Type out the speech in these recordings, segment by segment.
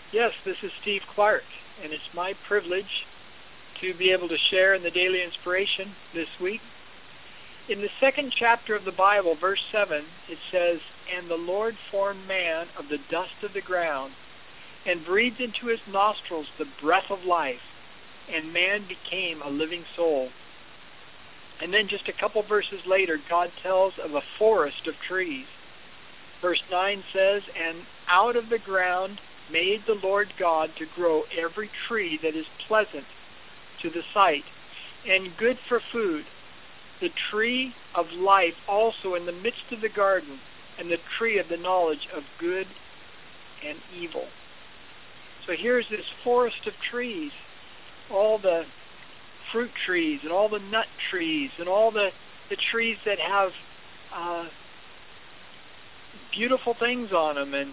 Yes, this is Steve Clark, and it's my privilege to be able to share in the daily inspiration this week. In the second chapter of the Bible, verse 7, it says, "And the Lord formed man of the dust of the ground, and breathed into his nostrils the breath of life, and man became a living soul." And then just a couple verses later, God tells of a forest of trees. Verse 9 says, "And out of the ground made the Lord God to grow every tree that is pleasant to the sight and good for food, the tree of life also in the midst of the garden, and the tree of the knowledge of good and evil." So here's this forest of trees, all the fruit trees and all the nut trees and all the trees that have beautiful things on them, and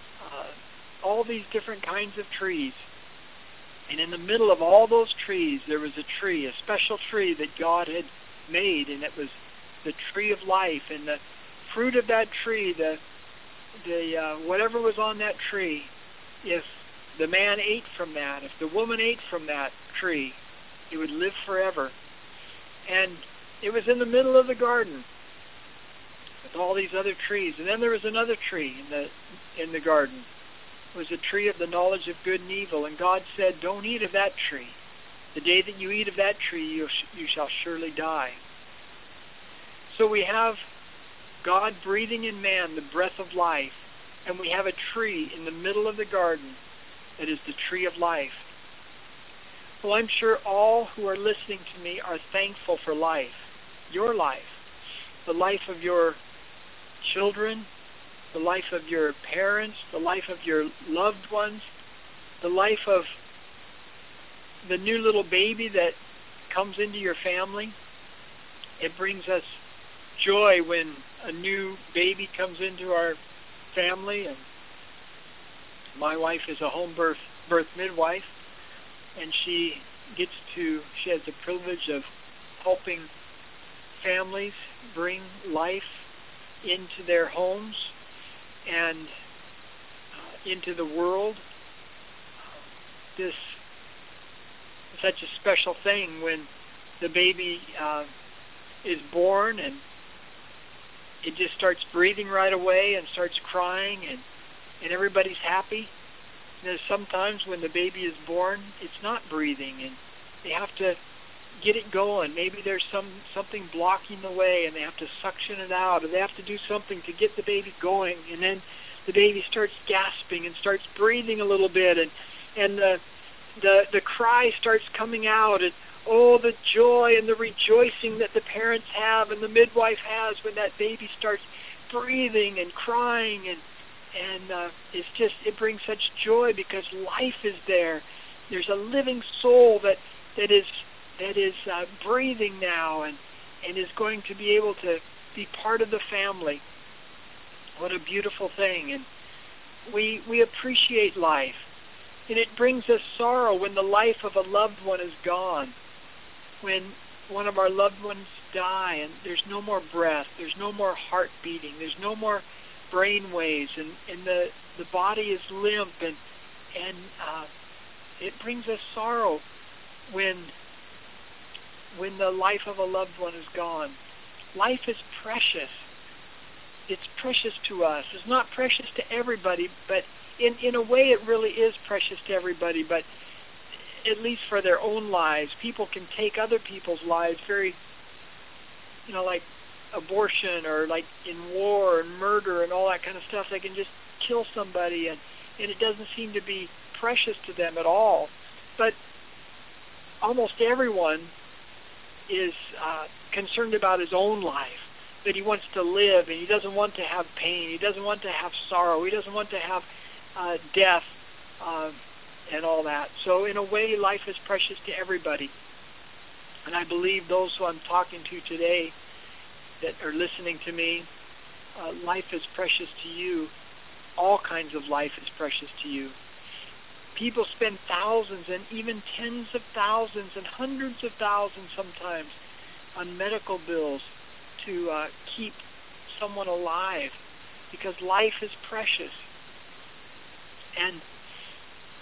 all these different kinds of trees. And in the middle of all those trees, there was a tree, a special tree that God had made, and it was the tree of life. And the fruit of that tree, the whatever was on that tree, if the man ate from that, if the woman ate from that tree, it would live forever. And it was in the middle of the garden with all these other trees. And then there was another tree in the garden. It was a tree of the knowledge of good and evil. And God said, "Don't eat of that tree. The day that you eat of that tree, you shall surely die." So we have God breathing in man the breath of life, and we have a tree in the middle of the garden that is the tree of life. Well, I'm sure all who are listening to me are thankful for life, your life, the life of your children, the life of your parents, the life of your loved ones, the life of the new little baby that comes into your family. It brings us joy when a new baby comes into our family. And my wife is a home birth midwife, and she has the privilege of helping families bring life into their homes and into the world. This is such a special thing when the baby is born, and it just starts breathing right away and starts crying, and everybody's happy. And there's sometimes when the baby is born, it's not breathing, and they have to get it going. Maybe there's something blocking the way, and they have to suction it out, or they have to do something to get the baby going. And then the baby starts gasping and starts breathing a little bit, and the cry starts coming out, and oh, the joy and the rejoicing that the parents have and the midwife has when that baby starts breathing and crying, and it brings such joy because life is there. There's a living soul that is breathing now and is going to be able to be part of the family. What a beautiful thing. And we appreciate life. And it brings us sorrow when the life of a loved one is gone. When one of our loved ones die and there's no more breath, there's no more heart beating, there's no more brain waves, and the body is limp, and it brings us sorrow when the life of a loved one is gone. Life is precious. It's precious to us. It's not precious to everybody, but in a way it really is precious to everybody, but at least for their own lives. People can take other people's lives very, like abortion, or like in war and murder and all that kind of stuff. They can just kill somebody, and it doesn't seem to be precious to them at all. But almost everyone is concerned about his own life, that he wants to live, and he doesn't want to have pain, he doesn't want to have sorrow, he doesn't want to have death and all that. So in a way, life is precious to everybody. And I believe those who I'm talking to today that are listening to me, life is precious to you. All kinds of life is precious to you. People spend thousands and even tens of thousands and hundreds of thousands sometimes on medical bills to keep someone alive, because life is precious. And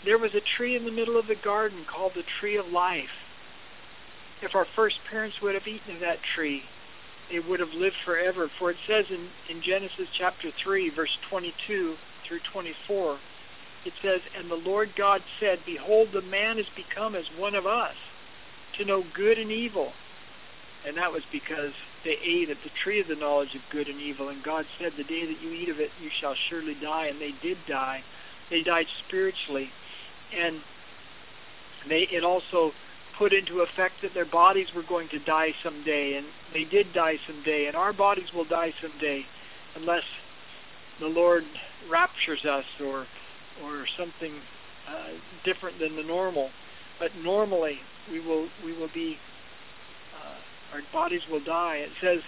there was a tree in the middle of the garden called the tree of life. If our first parents would have eaten of that tree, they would have lived forever. For it says in Genesis chapter 3, verse 22 through 24, it says, "And the Lord God said, Behold, the man is become as one of us, to know good and evil." And that was because they ate of the tree of the knowledge of good and evil. And God said, "The day that you eat of it, you shall surely die." And they did die. They died spiritually. And it also put into effect that their bodies were going to die someday. And they did die someday. And our bodies will die someday, unless the Lord raptures us or something different than the normal. But normally we will be, our bodies will die. It says,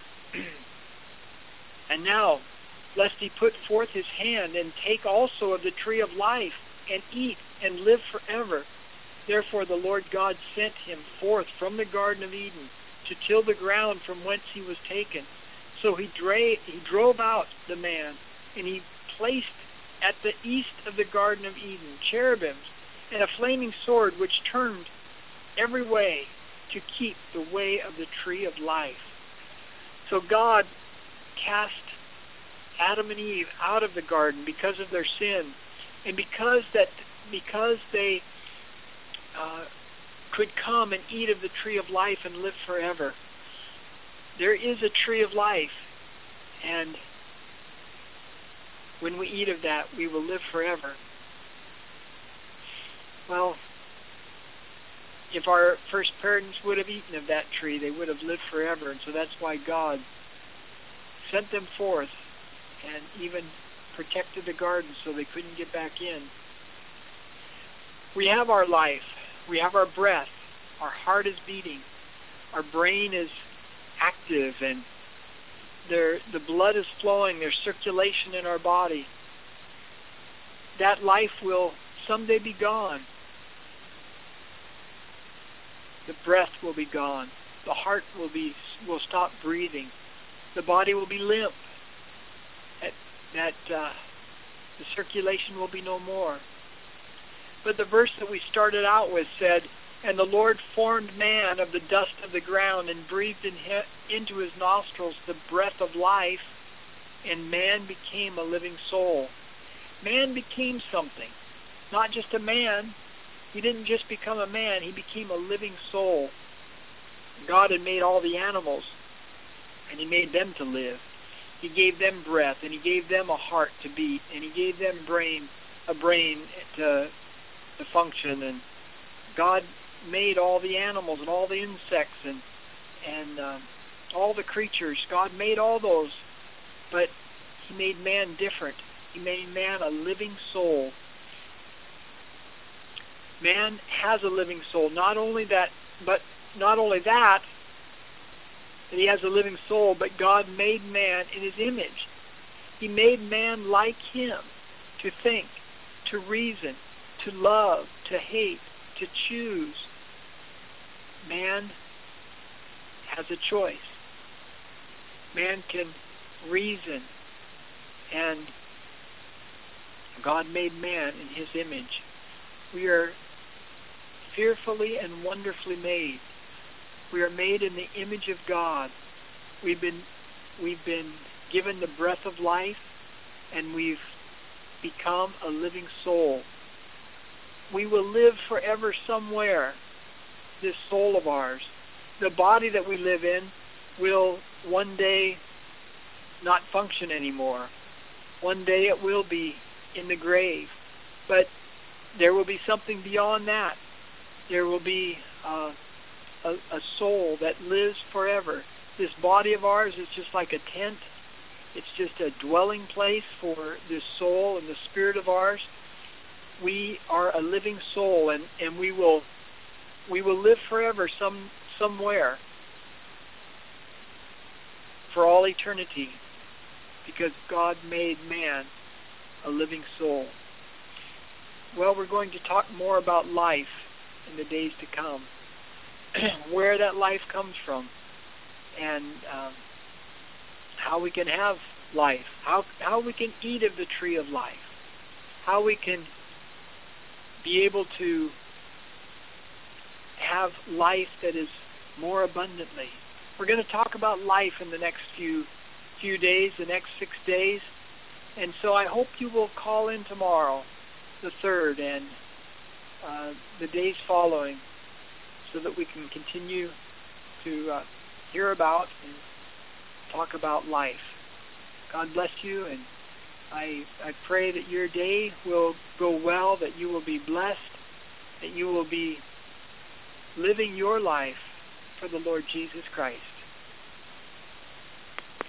"And now, lest he put forth his hand and take also of the tree of life and eat and live forever. Therefore the Lord God sent him forth from the Garden of Eden to till the ground from whence he was taken. So he drove out the man, and he placed at the east of the Garden of Eden cherubims and a flaming sword which turned every way to keep the way of the tree of life." So God cast Adam and Eve out of the garden because of their sin, and because they could come and eat of the tree of life and live forever. There is a tree of life, and when we eat of that, we will live forever. Well, if our first parents would have eaten of that tree, they would have lived forever. And so that's why God sent them forth and even protected the garden so they couldn't get back in. We have our life. We have our breath. Our heart is beating. Our brain is active, and the blood is flowing. There's circulation in our body. That life will someday be gone. The breath will be gone. The heart will stop breathing. The body will be limp. The circulation will be no more. But the verse that we started out with said, "And the Lord formed man of the dust of the ground and breathed into his nostrils the breath of life, and man became a living soul." Man became something. Not just a man. He didn't just become a man. He became a living soul. God had made all the animals, and he made them to live. He gave them breath, and he gave them a heart to beat, and he gave them a brain to function. And God made all the animals and all the insects and all the creatures. God made all those, but he made man different. He made man a living soul. Man has a living soul. Not only that he has a living soul, but God made man in his image. He made man like him, to think, to reason, to love, to hate, to choose. Man has a choice. Man can reason, and God made man in his image. We are fearfully and wonderfully made. We are made in the image of God. We've been given the breath of life, and we've become a living soul. We will live forever somewhere, this soul of ours. The body that we live in will one day not function anymore. One day it will be in the grave. But there will be something beyond that. There will be a soul that lives forever. This body of ours is just like a tent. It's just a dwelling place for this soul and the spirit of ours. We are a living soul, and we will live forever somewhere for all eternity, because God made man a living soul. Well, we're going to talk more about life in the days to come, where that life comes from, and how we can have life, how we can eat of the tree of life, how we can be able to have life that is more abundantly. We're going to talk about life in the next few days, the next 6 days. And so I hope you will call in tomorrow, the 3rd, and the days following, so that we can continue to hear about and talk about life. God bless you, and I pray that your day will go well, that you will be blessed, that you will be living your life for the Lord Jesus Christ.